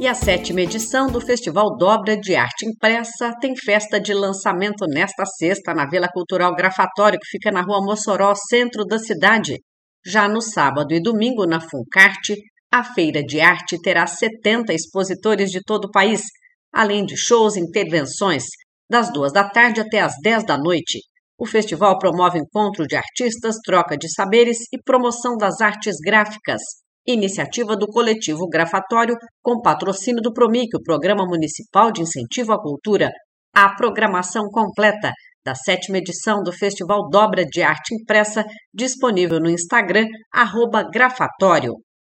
E a 7ª edição do Festival Dobra de Arte Impressa tem festa de lançamento nesta sexta na Vila Cultural Grafatório, que fica na Rua Mossoró, centro da cidade. Já no sábado e domingo, na Funcarte, a Feira de Arte terá 70 expositores de todo o país, além de shows e intervenções, das 14h até as 22h. O festival promove encontro de artistas, troca de saberes e promoção das artes gráficas. Iniciativa do Coletivo Grafatório, com patrocínio do PROMIC, o Programa Municipal de Incentivo à Cultura. A programação completa da 7ª edição do Festival Dobra de Arte Impressa, disponível no Instagram, @Grafatório.